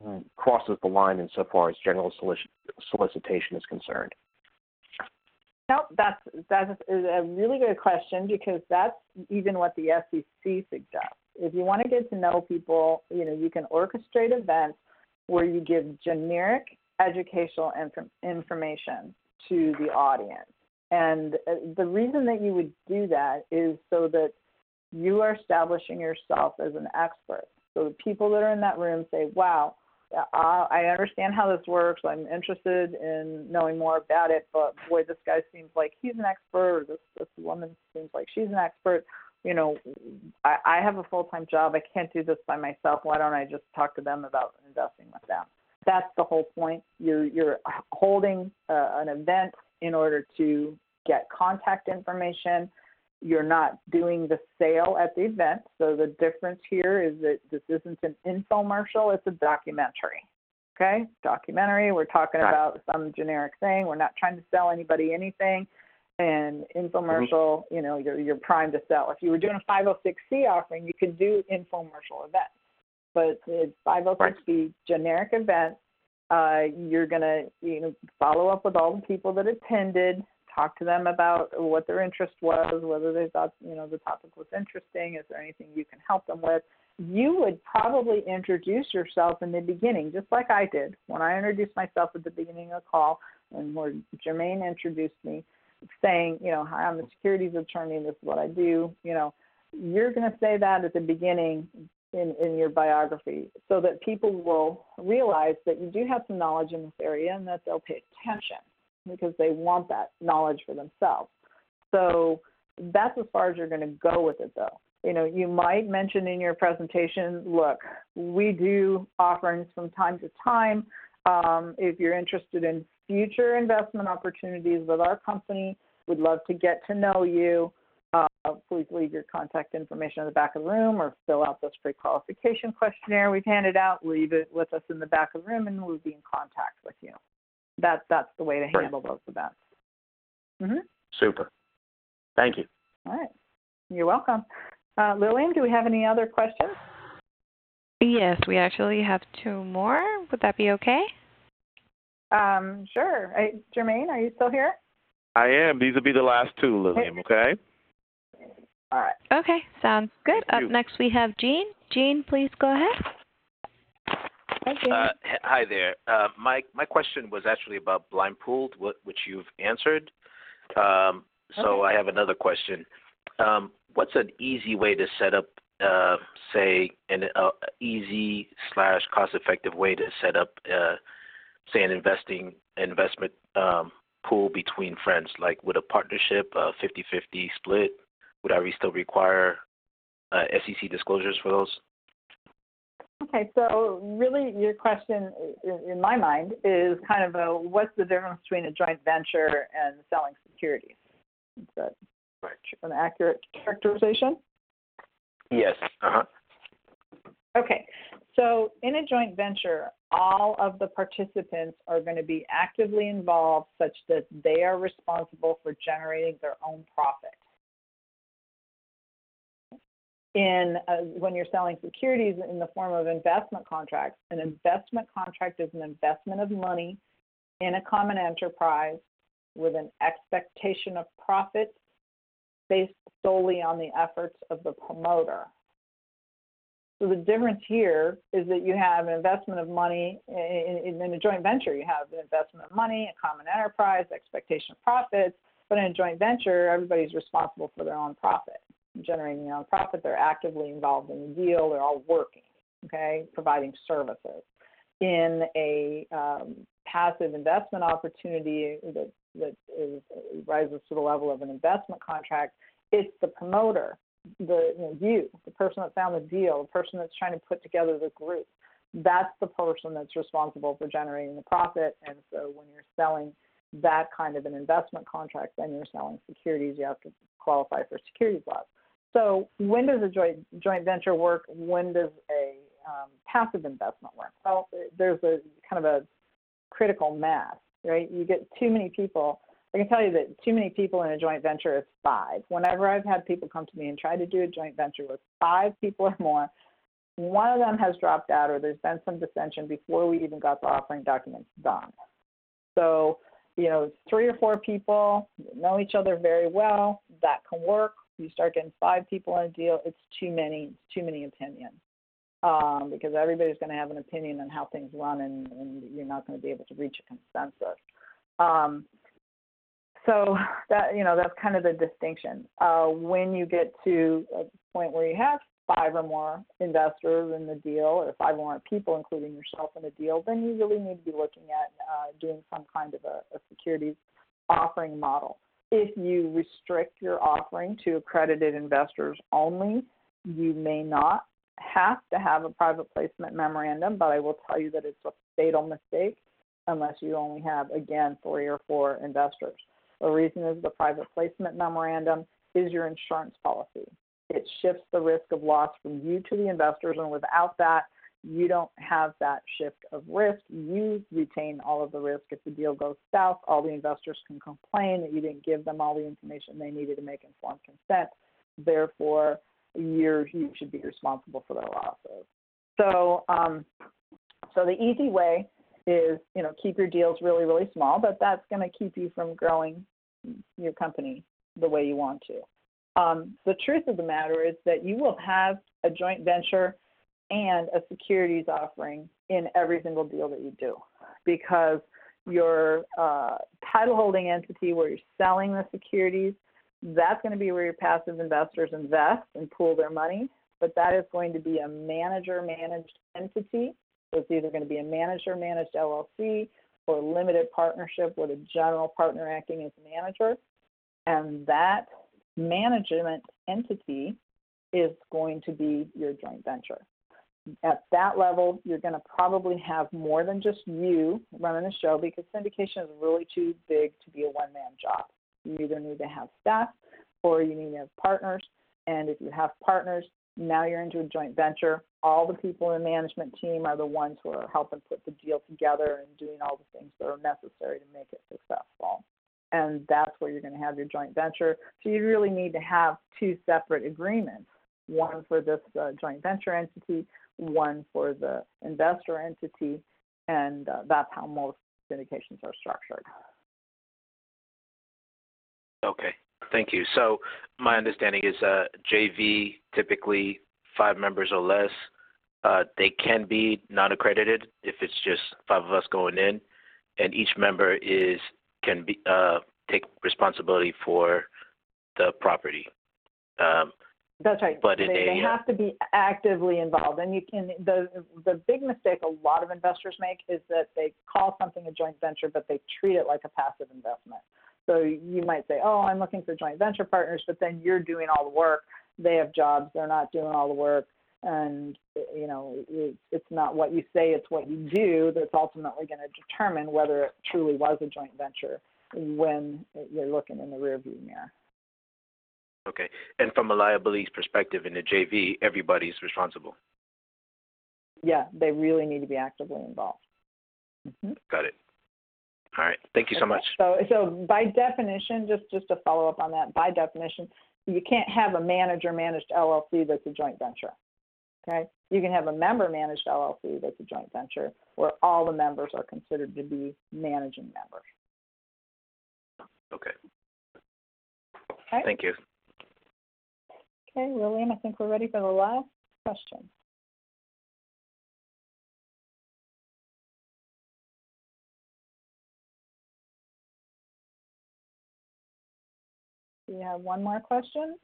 crosses the line insofar as general solicitation is concerned. No, that's a really good question, because that's even what the SEC suggests. If you want to get to know people, you can orchestrate events where you give generic educational information to the audience. And the reason that you would do that is so that you are establishing yourself as an expert. So the people that are in that room say, wow, I understand how this works. I'm interested in knowing more about it, but boy, this guy seems like he's an expert, or this woman seems like she's an expert. I have a full-time job. I can't do this by myself. Why don't I just talk to them about investing with them? That's the whole point. You're holding an event in order to get contact information. You're not doing the sale at the event. So the difference here is that this isn't an infomercial, it's a documentary. Okay? Documentary, we're talking about some generic thing. We're not trying to sell anybody anything. And infomercial, you're primed to sell. If you were doing a 506C offering, you could do infomercial events. But it's 506B generic event. You're going to follow up with all the people that attended, talk to them about what their interest was, whether they thought the topic was interesting. Is there anything you can help them with? You would probably introduce yourself in the beginning, just like I did when I introduced myself at the beginning of the call, and where Jermaine introduced me, saying, hi, I'm a securities attorney. This is what I do. You're going to say that at the beginning in your biography, so that people will realize that you do have some knowledge in this area and that they'll pay attention, because they want that knowledge for themselves. So that's as far as you're going to go with it, though. You might mention in your presentation, look, we do offerings from time to time. If you're interested in future investment opportunities with our company, we'd love to get to know you. Please leave your contact information in the back of the room, or fill out this pre-qualification questionnaire we've handed out. Leave it with us in the back of the room, and we'll be in contact with you. That's the way to handle those events. Mm-hmm. Super. Thank you. All right. You're welcome. Lillian, do we have any other questions? Yes, we actually have two more. Would that be okay? Sure. Jermaine, are you still here? I am. These will be the last two, Lillian, okay? All right. Okay, sounds good. Up next we have Jean. Jean, please go ahead. Hi there. My question was actually about blind pooled, which you've answered. So I have another question. What's an easy way to set up, say, an easy / cost-effective way to set up, say, an investment pool between friends, like with a partnership, 50-50 split? Would I still require SEC disclosures for those? Okay, so really your question, in my mind, is kind of what's the difference between a joint venture and selling securities? Is that an accurate characterization? Yes. Okay, so in a joint venture, all of the participants are going to be actively involved such that they are responsible for generating their own profit. When you're selling securities in the form of investment contracts, an investment contract is an investment of money in a common enterprise with an expectation of profit based solely on the efforts of the promoter. So the difference here is that you have an investment of money in a joint venture. You have an investment of money, a common enterprise, expectation of profits. But in a joint venture, everybody's responsible for their own profit, generating their own profit. They're actively involved in the deal. They're all working, okay, providing services. In a passive investment opportunity that rises to the level of an investment contract, it's the promoter, the person that found the deal, the person that's trying to put together the group. That's the person that's responsible for generating the profit. And so when you're selling that kind of an investment contract, then you're selling securities. You have to qualify for securities laws. So when does a joint venture work? When does a passive investment work? Well, there's a kind of a critical mass, right? You get too many people. I can tell you that too many people in a joint venture is 5. Whenever I've had people come to me and try to do a joint venture with 5 people or more, one of them has dropped out or there's been some dissension before we even got the offering documents done. So 3 or 4 people know each other very well, that can work. You start getting 5 people in a deal, it's too many opinions. Because everybody's going to have an opinion on how things run, and you're not going to be able to reach a consensus. So that's kind of the distinction. When you get to a point where you have 5 or more investors in the deal, or 5 or more people, including yourself, in the deal, then you really need to be looking at doing some kind of a securities offering model. If you restrict your offering to accredited investors only, you may not have to have a private placement memorandum, but I will tell you that it's a fatal mistake unless you only have, again, 3 or 4 investors. The reason is the private placement memorandum is your insurance policy. It shifts the risk of loss from you to the investors, and without that, you don't have that shift of risk. You retain all of the risk. If the deal goes south, all the investors can complain that you didn't give them all the information they needed to make informed consent. Therefore, you should be responsible for their losses. So the easy way is, keep your deals really, really small, but that's going to keep you from growing your company the way you want to. The truth of the matter is that you will have a joint venture and a securities offering in every single deal that you do, because your title holding entity where you're selling the securities, that's going to be where your passive investors invest and pool their money, but that is going to be a manager-managed entity. So it's either going to be a manager-managed LLC or a limited partnership with a general partner acting as a manager, and that management entity is going to be your joint venture. At that level, you're going to probably have more than just you running the show, because syndication is really too big to be a one-man job. You either need to have staff or you need to have partners. And if you have partners, now you're into a joint venture. All the people in the management team are the ones who are helping put the deal together and doing all the things that are necessary to make it successful. And that's where you're going to have your joint venture. So you really need to have 2 separate agreements, one for this joint venture entity, one for the investor entity, and that's how most syndications are structured. Okay, thank you. So my understanding is JV, typically 5 members or less, they can be non-accredited if it's just 5 of us going in, and each member can take responsibility for the property. That's right. But they have to be actively involved. And the big mistake a lot of investors make is that they call something a joint venture, but they treat it like a passive investment. So you might say, oh, I'm looking for joint venture partners, but then you're doing all the work. They have jobs. They're not doing all the work. And, it's not what you say, it's what you do that's ultimately going to determine whether it truly was a joint venture when you're looking in the rearview mirror. Okay. And from a liabilities perspective in the JV, everybody's responsible. Yeah, they really need to be actively involved. Mm-hmm. Got it. All right. Thank you so much. So by definition, just to follow up on that, by definition, you can't have a manager-managed LLC that's a joint venture. Okay? You can have a member-managed LLC that's a joint venture where all the members are considered to be managing members. Okay. Okay. Thank you. Okay, William, I think we're ready for the last question. Do you have one more question?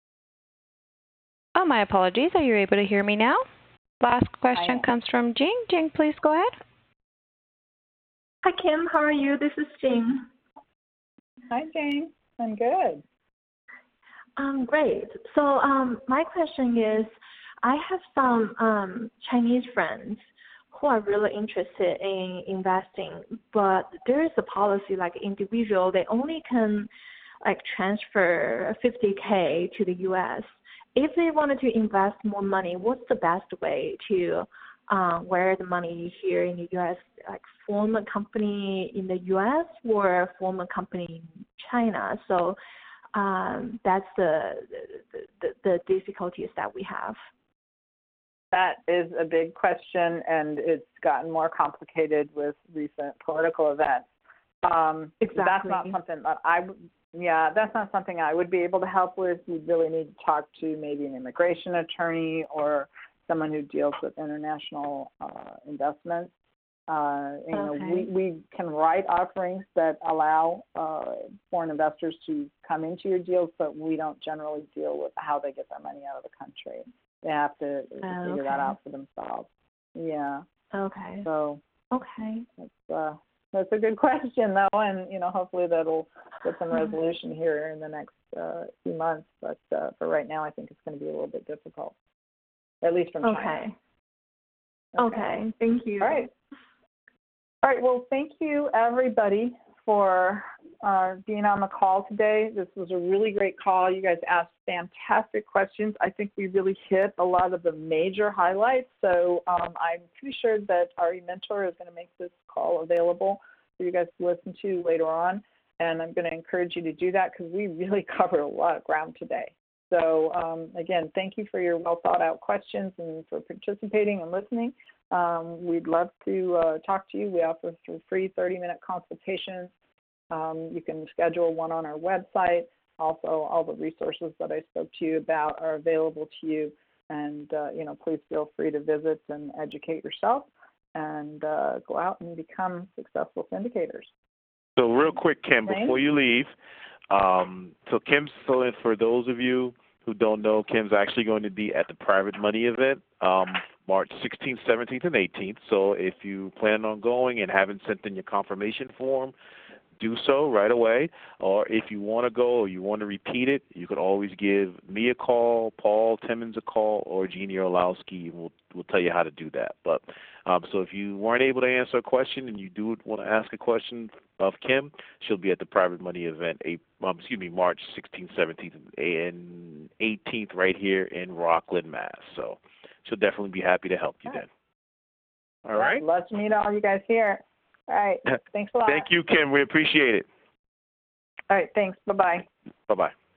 Oh, my apologies. Are you able to hear me now? Last question comes from Jing. Jing, please go ahead. Hi, Kim. How are you? This is Jing. Hi, Jing. I'm good. Great. So my question is, I have some Chinese friends who are really interested in investing, but there is a policy like individual, they only can transfer $50K to the U.S. If they wanted to invest more money, what's the best way to where the money here in the U.S., form a company in the U.S. or form a company in China? So that's the difficulties that we have. That is a big question, and it's gotten more complicated with recent political events. Exactly. That's not something that that's not something I would be able to help with. You'd really need to talk to maybe an immigration attorney or someone who deals with international investments. We can write offerings that allow foreign investors to come into your deals, but we don't generally deal with how they get their money out of the country. They have to figure that out for themselves. Yeah. Okay. So. Okay. That's a good question, though, and hopefully that'll get some resolution here in the next few months. But for right now, I think it's going to be a little bit difficult, at least from China. Okay. Thank you. All right. Well, thank you, everybody, for being on the call today. This was a really great call. You guys asked fantastic questions. I think we really hit a lot of the major highlights. So I'm pretty sure that our mentor is going to make this call available for you guys to listen to later on. And I'm going to encourage you to do that because we really covered a lot of ground today. So again, thank you for your well thought out questions and for participating and listening. We'd love to talk to you. We offer free 30-minute consultations. You can schedule one on our website. Also, all the resources that I spoke to you about are available to you. And, please feel free to visit and educate yourself and go out and become successful syndicators. So real quick, Kim, before you leave, so for those of you who don't know, Kim's actually going to be at the Private Money event March 16th, 17th, and 18th. So if you plan on going and haven't sent in your confirmation form, do so right away. Or if you want to go or you want to repeat it, you could always give me a call, Paul Timmons a call, or Jeannie Orlowski. We'll tell you how to do that. But so if you weren't able to answer a question and you do want to ask a question of Kim, she'll be at the Private Money event, March 16th, 17th, and 18th right here in Rockland, Mass. So she'll definitely be happy to help you then. All right? Let's meet all you guys here. All right. Thanks a lot. Thank you, Kim. We appreciate it. All right. Thanks. Bye-bye. Bye-bye.